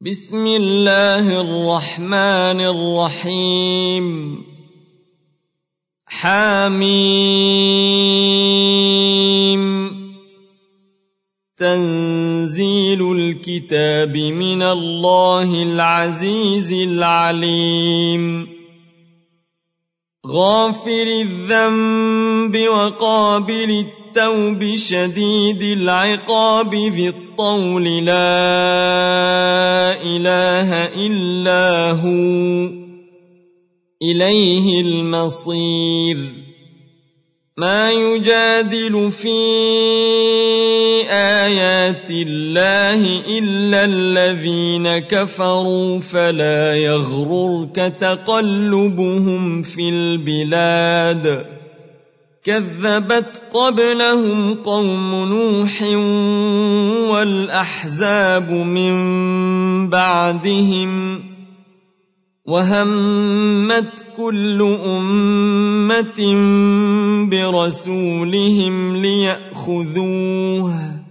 بسم الله الرحمن الرحيم. حميم. تنزيل الكتاب من الله العزيز العليم. غافر الذنب وقابل التوب شديد العقاب ذي الطول لا إله إلا هو إليه المصير. ما يجادل في آيات الله إلا الذين كفروا فلا يغررك تقلبهم في البلاد. كذبت قبلهم قوم نوح والأحزاب من بعدهم وهمت كل أمة برسولهم ليأخذوه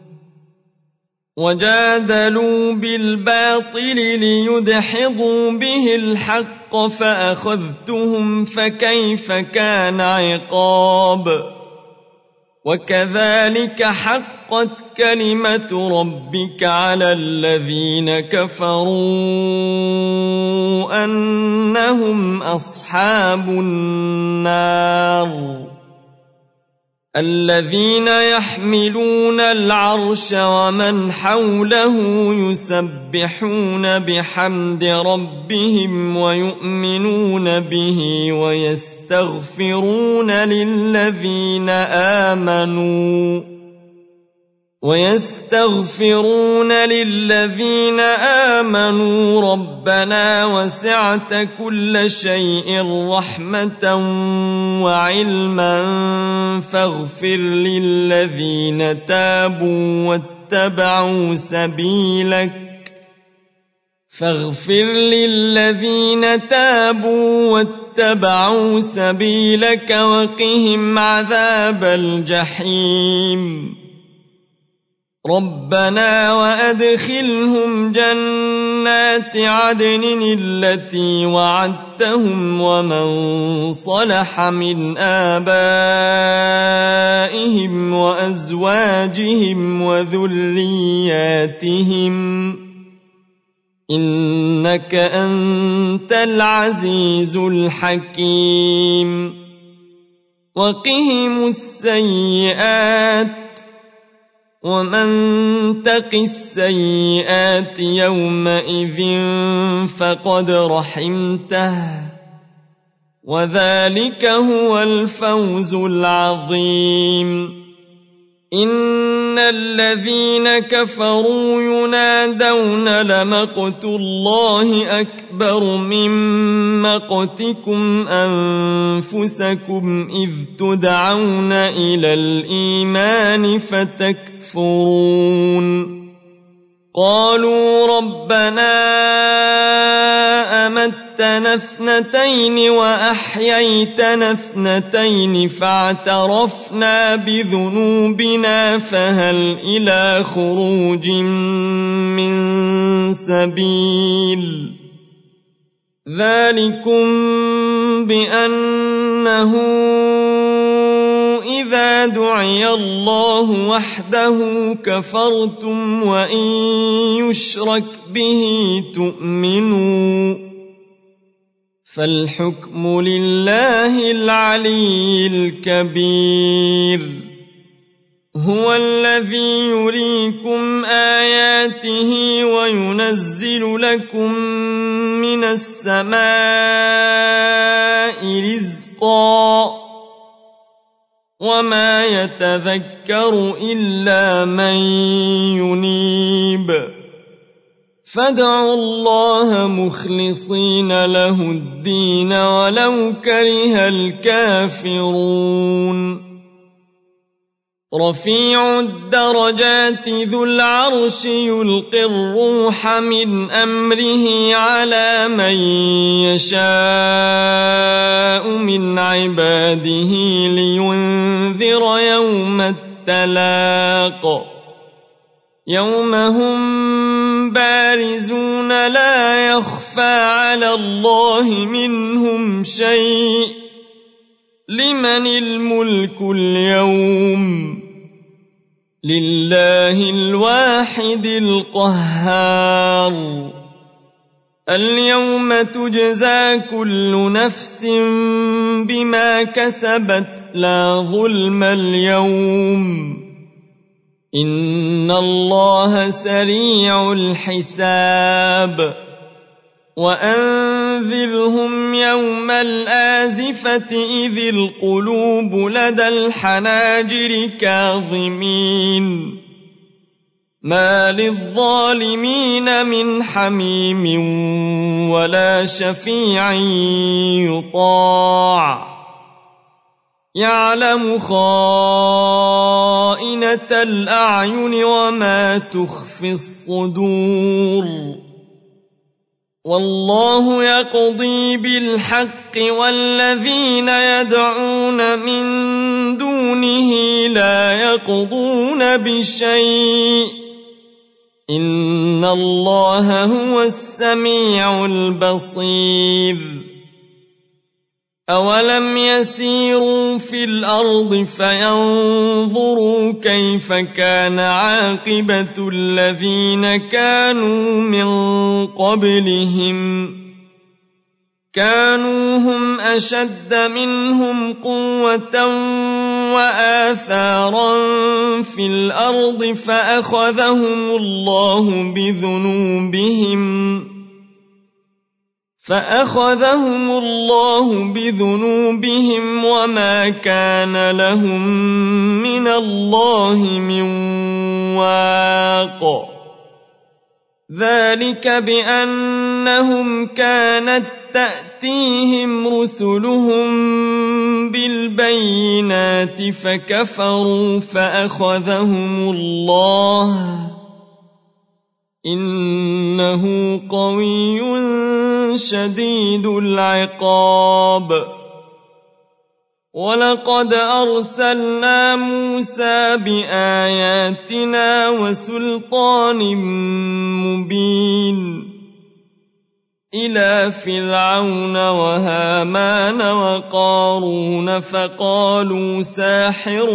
وجادلوا بالباطل ليدحضوا به الحق فأخذتهم فكيف كان عقاب. وكذلك حقت كلمة ربك على الذين كفروا أنهم أصحاب النار. الذين يحملون العرش ومن حوله يسبحون بحمد ربهم ويؤمنون به ويستغفرون للذين آمنوا ربنا وسعت كل شيء رحمة وعلما فاغفر للذين تابوا واتبعوا سبيلك وقهم عذاب الجحيم. ربنا وأدخلهم جنات عدن التي وعدتهم ومن صلح من آبائهم وأزواجهم وذرياتهم إنك أنت العزيز الحكيم. وقهم السيئات ومن تق السيئات يومئذ فقد رحمته وذلك هو الفوز العظيم. إن الذين كفروا ينادون لمقت الله أكبر من مقتكم أنفسكم إذ تدعون إلى الإيمان فتكفرون. قالوا ربنا أمتنا اثنتين وأحييتنا اثنتين فاعترفنا بذنوبنا فهل إلى خروج من سبيل. ذلكم بأنه إذا دعي الله وحده كفرتم وإن يشرك به تؤمنوا فالحكم لله العلي الكبير. هو الذي يريكم آياته وينزل لكم من السماء رزقا وما يتذكر إلا من ينيب. فادعوا الله مخلصين له الدين ولو كره الكافرون. رفيع الدرجات ذو العرش يلقي الروح من أمره على من يشاء من عباده لينذر يوم التلاق. يوم هم بارزون لا يخفى على الله منهم شيء لمن الملك اليوم لله الواحد القهار اليوم تجزى كل نفس بما كسبت لا ظلم اليوم إن الله سريع الحساب وأنذرهم يوم الآزفة إذ القلوب لدى الحناجر كاظمين ما للظالمين من حميم ولا شفيع يطاع يعلم خائنة الأعين وما تخفي الصدور والله يقضي بالحق والذين يدعون من دونه لا يقضون بشيء إن الله هو السميع البصير أولم يسيروا في الأرض فينظروا كيف كان عاقبة الذين كانوا من قبلهم كانوا هم أشد منهم قوة وآثارا في الأرض فأخذهم الله بذنوبهم وما كان لهم من الله من واق ذلك بأنهم كانت تأتيهم رسلهم بالبينات فكفروا فأخذهم الله إنه قوي شديد العقاب ولقد أرسلنا موسى بآياتنا وسلطان مبين إلى فرعون وهامان وقارون فقالوا ساحر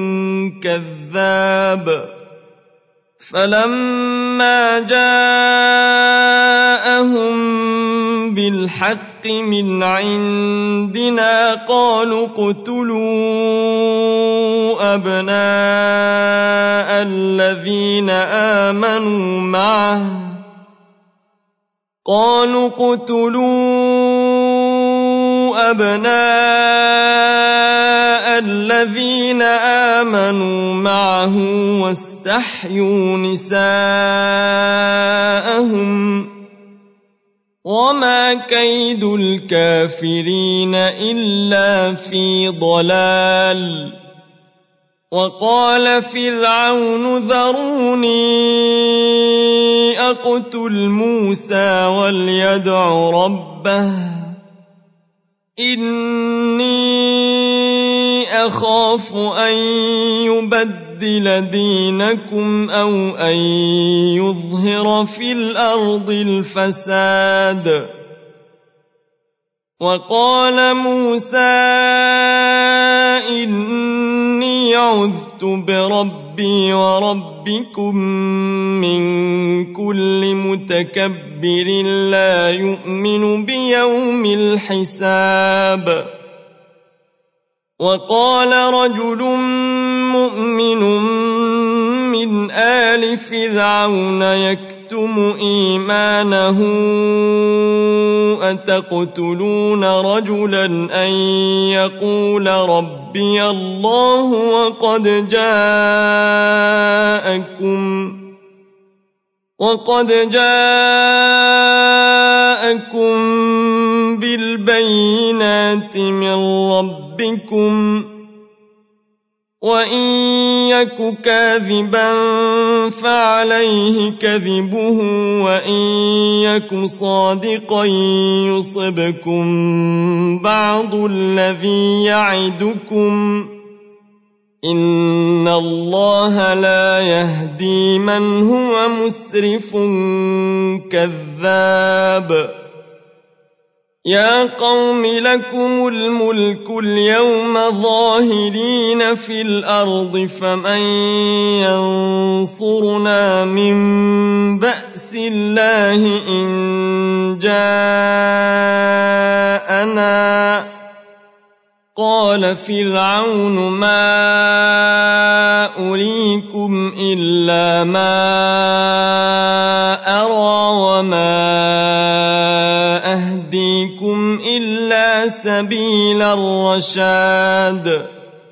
كذاب فلما جاءهم بالحق من عندنا قالوا اقتلوا أبناء الذين آمنوا معه واستحيوا نساءهم وما كيد الكافرين إلا في ضلال وقال فرعون ذروني أقتل موسى وليدع ربه إني أخاف أن يبدل دينكم أو أن يظهر في الأرض الفساد وقال موسى إني عذت بربي وربكم من كل متكبر لا يؤمن بيوم الحساب وقال رجل مؤمن من آل فرعون يكتم إيمانه أتقتلون رجلا أن يقول ربي الله وقد جاءكم بالبينات من ربكم وإن يك كاذبا فعليه كذبه وإن يك صادقا يصبكم بعض الذي يعدكم إن الله لا يهدي من هو مسرف كذاب يا قوم لكم الملك اليوم ظاهرين في الأرض فمن ينصرنا من بأس الله إن جاءنا قال فرعون ما أريكم إلا ما أرى وما أهديكم إلا سبيل الرشاد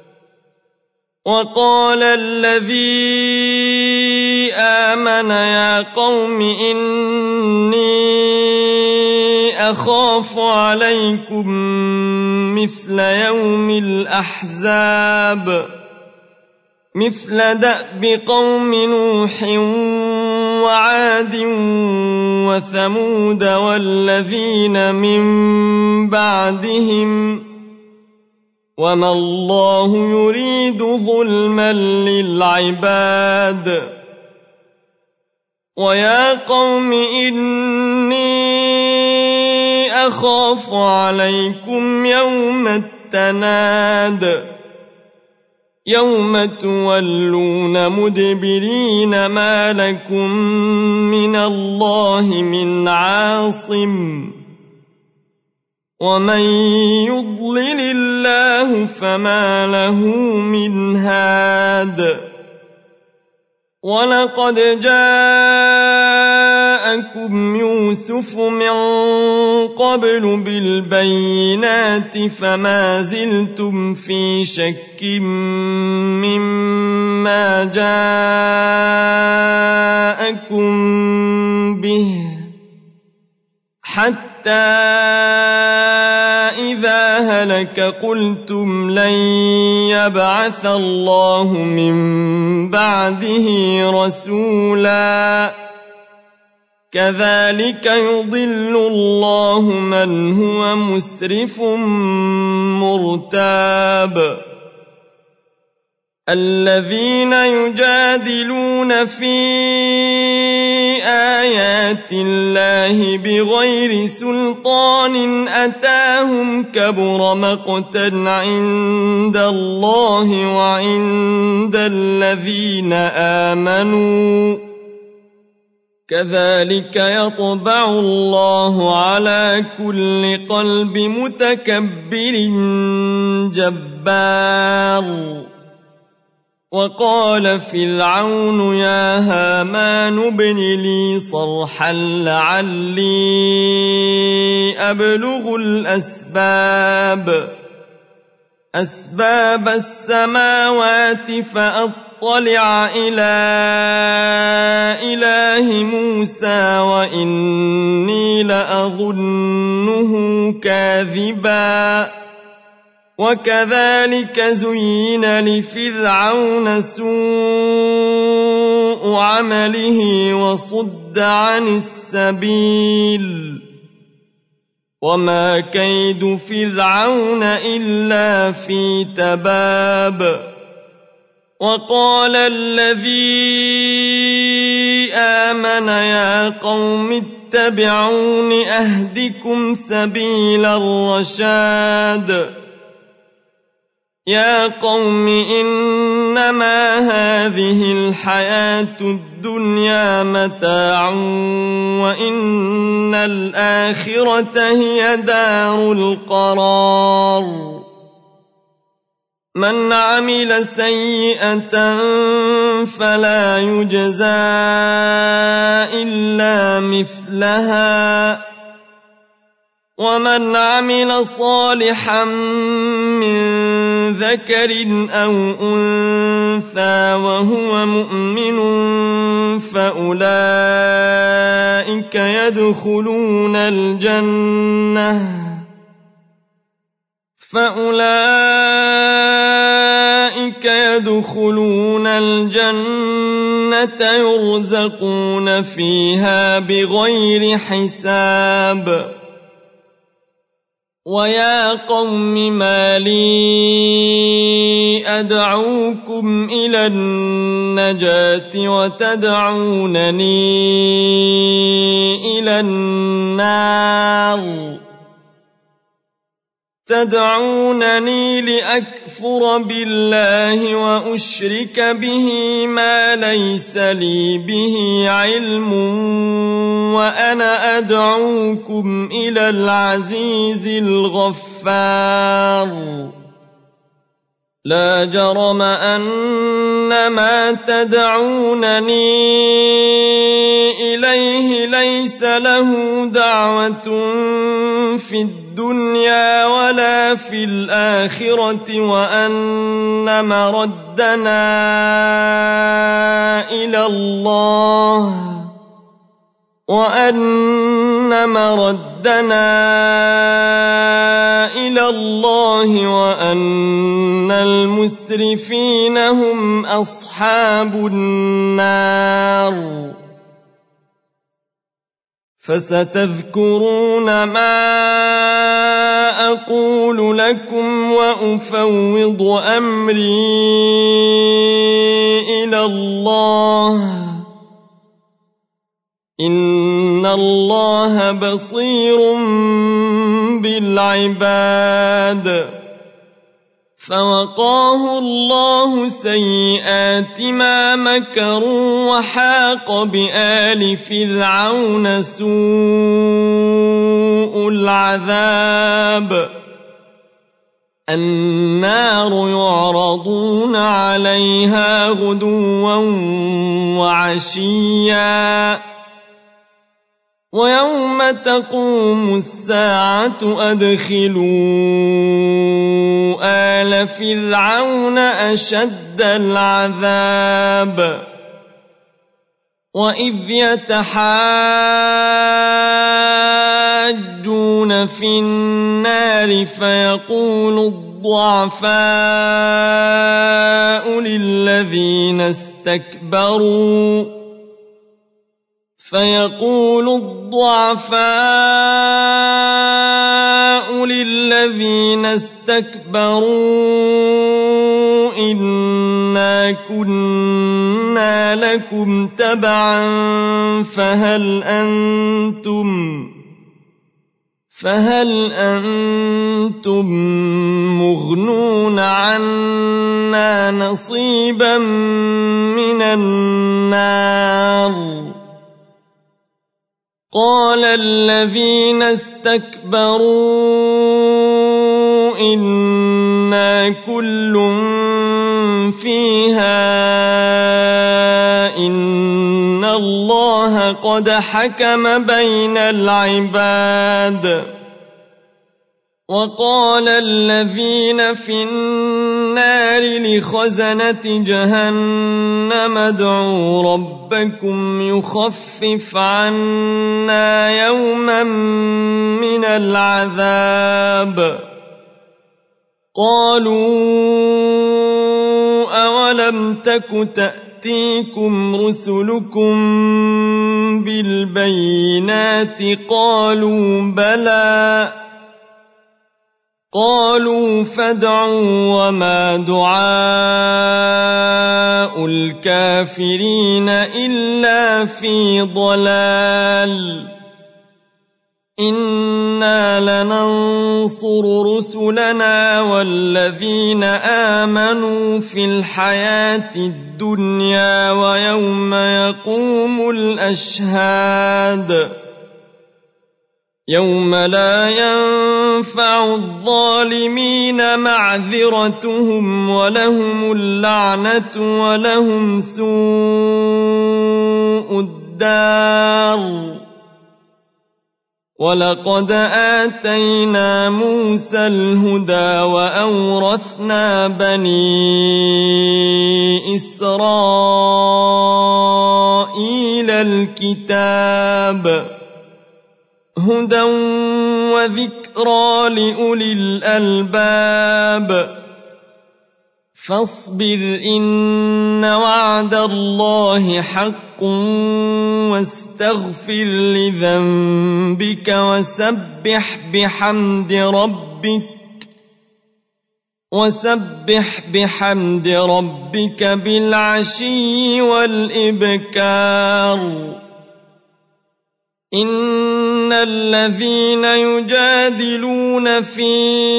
وقال الذي آمن يا قوم إني أخاف عليكم مثل يوم الأحزاب مثل دأب قوم نوح وعاد وثمود والذين من بعدهم وما الله يريد ظلما للعباد ويا قوم إني أخاف عليكم يوم التناد يوم تولون مدبرين ما لكم من الله من عاصم ومن يضلل الله فما له من هاد ولقد جاءكم يوسف من قبل بالبينات فما زلتم في شك مما جاءكم به حتى إذا هلك قلتم لن يبعث الله من بعده رسولا كذلك يضل الله من هو مسرف مرتاب الذين يجادلون في آيات الله بغير سلطان أتاهم كبر مقتا عند الله وعند الذين آمنوا كذلك يطبع الله على كل قلب متكبر جبار وقال فرعون يا هامان ابن لي صرحا لعلي أبلغ أسباب السماوات فأطلع إلى إله موسى وإني لأظنه كاذبا وكذلك زين لفرعون سوء عمله وصد عن السبيل وما كيد فرعون إلا في تباب وقال الذي آمن يا قوم اتبعون أهدكم سبيل الرشاد يا قوم إنما هذه الحياة الدنيا متاع وإن الآخرة هي دار القرار من عمل سيئة فلا يجزى إلا مثلها ومن عمل صالحا من ذكر أو أنثى وهو مؤمن فأولئك يدخلون الجنة يرزقون فيها بغير حساب ويا قوم ما لي أدعوكم إلى النجاة وتدعونني إلى النار تدعونني لأكفر بالله وأشرك به ما ليس لي به علم وأنا أدعوكم إلى العزيز الغفار لا جرم أن ما تدعونني إليه ليس له دعوة في الدنيا ولا في الآخرة وأن مردنا إلى الله وأن المسرفين هم أصحاب النار فستذكرون ما أقول لكم وأفوض أمري إلى الله إن الله بصير بالعباد فوقاه الله سيئات ما مكروا وحاق بآل فرعون سوء العذاب النار يعرضون عليها غدوا وعشيا ويوم تقوم الساعة أدخلوا آل فرعون أشد العذاب وإذ يتحاجون في النار فيقول الضعفاء للذين استكبروا إنا كنا لكم تبعا فهل أنتم مغنون عنا نصيبا من النار قال الذين استكبروا إنا كل فيها إن الله قد حكم بين العباد وقال الذين في النار لخزنة جهنم ادعوا ربكم يخفف عنا يوما من العذاب قالوا أولم تك تأتيكم رسلكم بالبينات قالوا بلى قالوا فادعوا وما دعاء الكافرين إلا في ضلال إنا لننصر رسلنا والذين آمنوا في الحياة الدنيا ويوم يقوم الأشهاد يوم لا ينفع الظالمين معذرتهم ولهم اللعنة ولهم سوء الدار ولقد آتينا موسى الهدى وأورثنا بني إسرائيل الكتاب هدى وذكرى لأولي الألباب فاصبر إن وعد الله حق واستغفر لذنبك وسبح بحمد ربك بالعشي والإبكار. إن الذين يجادلون في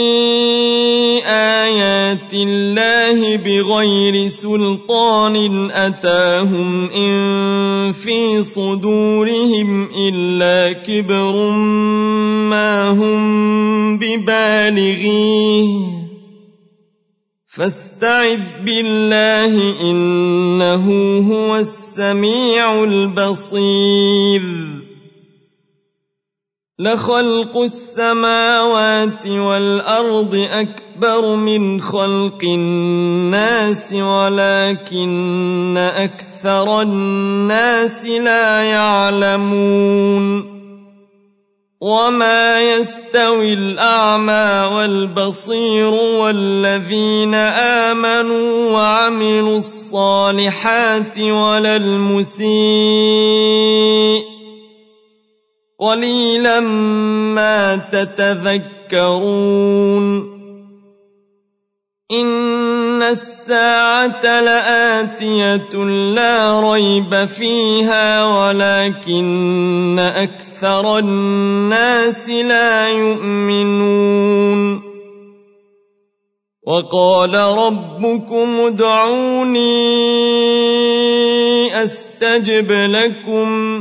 آيات الله بغير سلطان أتاهم إن في صدورهم إلا كبر ما هم ببالغيه فاستعذ بالله إنه هو السميع البصير. لخلق السماوات والأرض أكبر من خلق الناس ولكن أكثر الناس لا يعلمون. وما يستوي الأعمى والبصير والذين آمنوا وعملوا الصالحات ولا المسيء قليلا ما تتذكرون. إن الساعة لآتية لا ريب فيها ولكن أكثر الناس لا يؤمنون. وقال ربكم ادعوني أستجب لكم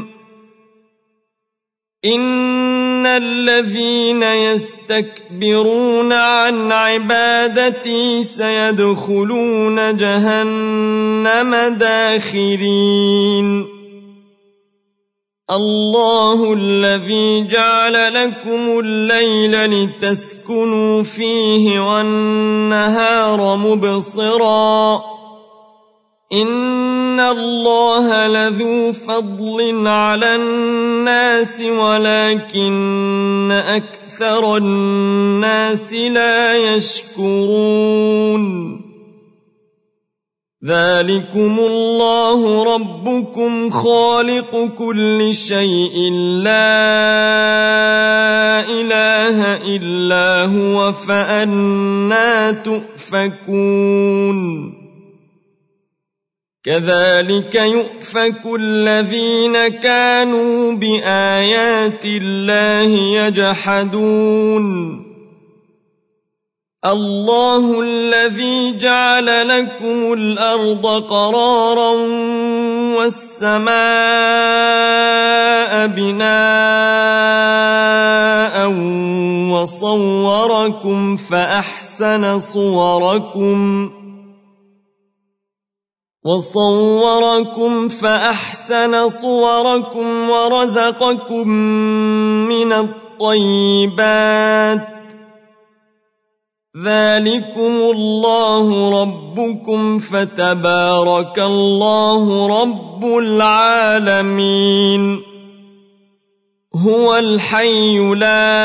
إن الذين يستكبرون عن عبادتي سيدخلون جهنم داخرين. الله الذي جعل لكم الليل لتسكنوا فيه والنهار مبصرا إن الله لذو فضل على الناس ولكن أكثر الناس لا يشكرون. ذلكم الله ربكم خالق كل شيء لا إله إلا هو فأنى تؤفكون. كذلك يؤفك الذين كانوا بآيات الله يجحدون. الله الذي جعل لكم الأرض قرارا والسماء بناء وصوركم فأحسن صوركم ورزقكم من الطيبات. ذلكم الله ربكم فتبارك الله رب العالمين. هو الحي لا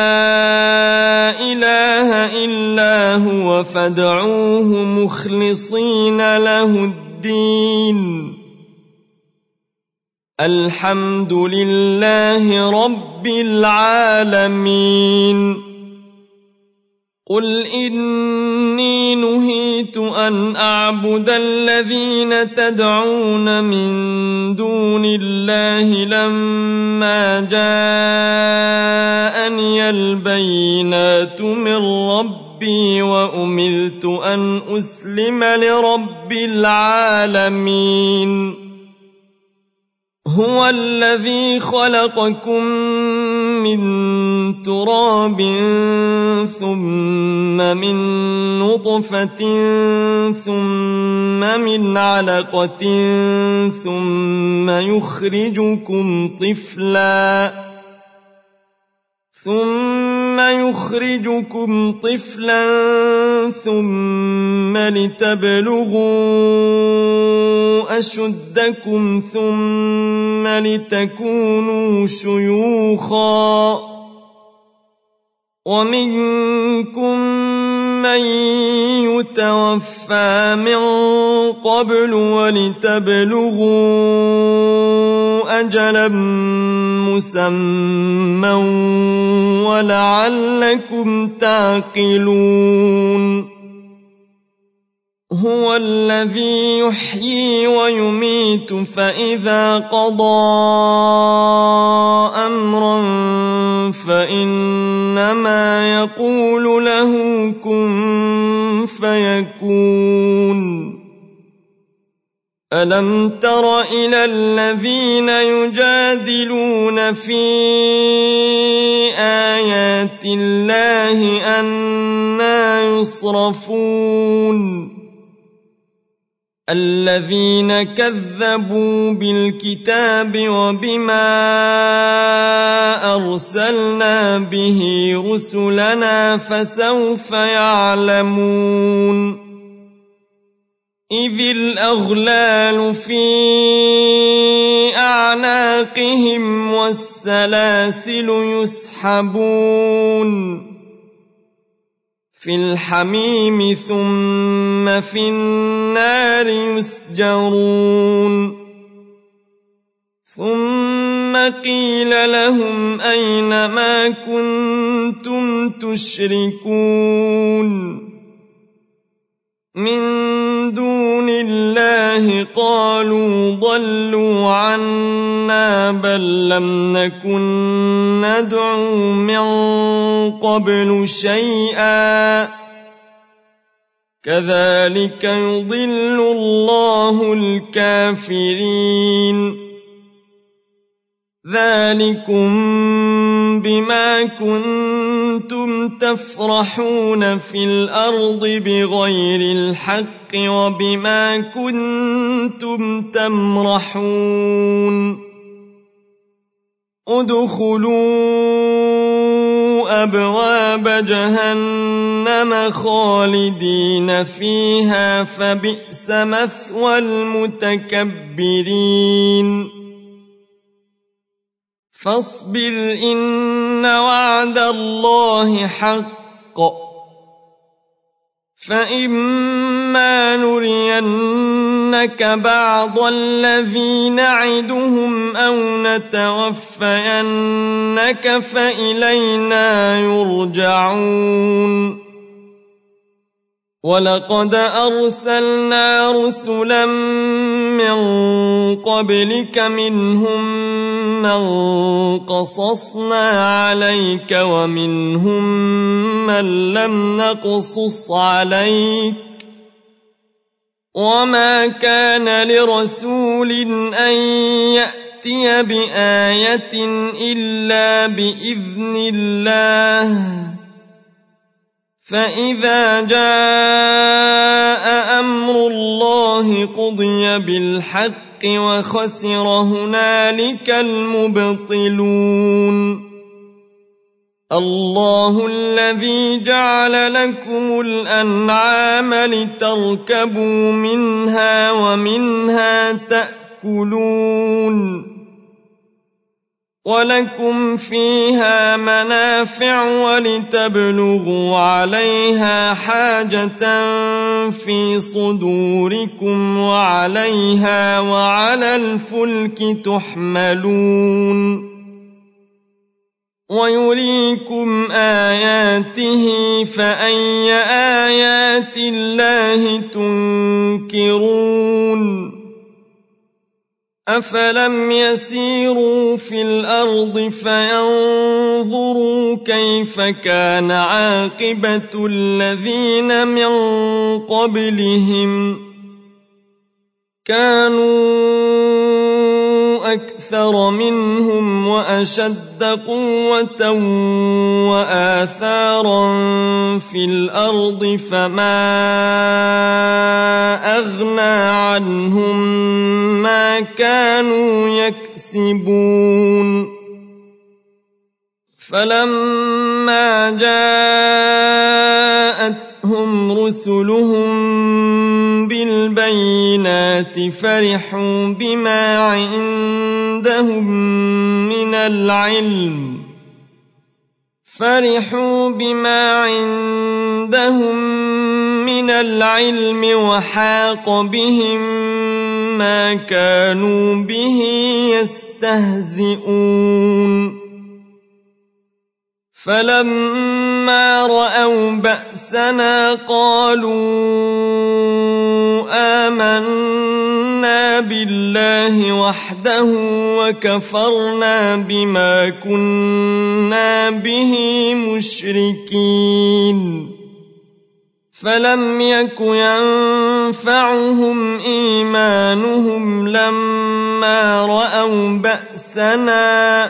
إله إلا هو فادعوه مخلصين له الدين. الحمد لله رب العالمين. قل إني نهيت أن أعبد الذين تدعون من دون الله لما جاءني البينات من ربي وأمرت أن أسلم لرب العالمين. هو الذي خلقكم من تراب ثم من نطفة ثم من علقة ثم يخرجكم طفلا ثم لتبلغوا أشدكم ثم لتكونوا شيوخا ومنكم من يتوفى من قبل ولتبلغوا أجلا مسمى ولعلكم تعقلون هو الذي يحيي ويميت فإذا قضى أمرا فإنما يقول له كن فيكون ألم تر إلى الذين يجادلون في آيات الله أنى يصرفون الذين كذبوا بالكتاب وبما أرسلنا به رسلنا فسوف يعلمون إذ الأغلال في أعناقهم والسلاسل يسحبون في الحميم ثم في النار يسجرون ثم قيل لهم أين ما كنتم تشركون من دون الله قالوا ضلوا عنا بل لم نكن ندعو من قبل شيئا كذلك يضل الله الكافرين ذلكم بما كنتم تفرحون في الأرض بغير الحق وبما كنتم تمرحون ادخلوا أبواب جهنم خالدين فيها فبئس مثوى المتكبرين فاصبر إن وعد الله حق فإما نرينك بعض الذي نعدهم أو نتوفينك فإلينا يرجعون ولقد أرسلنا رسلا من قبلك منهم من قصصنا عليك ومنهم من لم نقصص عليك وما كان لرسول أن يأتي بآية إلا بإذن الله فإذا جاء أمر الله قضي بالحق وخسر هنالك المبطلون الله الذي جعل لكم الأنعام لتركبوا منها ومنها تأكلون ولكم فيها منافع ولتبلغوا عليها حاجة في صدوركم وعليها وعلى الفلك تحملون ويريكم آياته فأي آيات الله تنكرون أفلم يسيروا في الأرض فينظروا كيف كان عاقبة الذين من قبلهم كانوا أكثر منهم وأشد قوة وآثارا في الأرض فما أغنى عنهم ما كانوا يكسبون فلما جاءتهم رسلهم بالبينات فرحوا بما عندهم من العلم فرحوا بما عندهم من العلم وحاق بهم ما كانوا به يستهزئون فلما رأوا بأسنا قالوا آمنا بالله وحده وكفرنا بما كنا به مشركين فلم يك ينفعهم إيمانهم لما رأوا بأسنا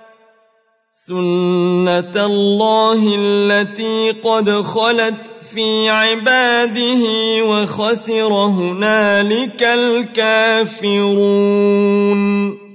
سنة الله التي قد خلت في عباده وخسر هنالك الكافرون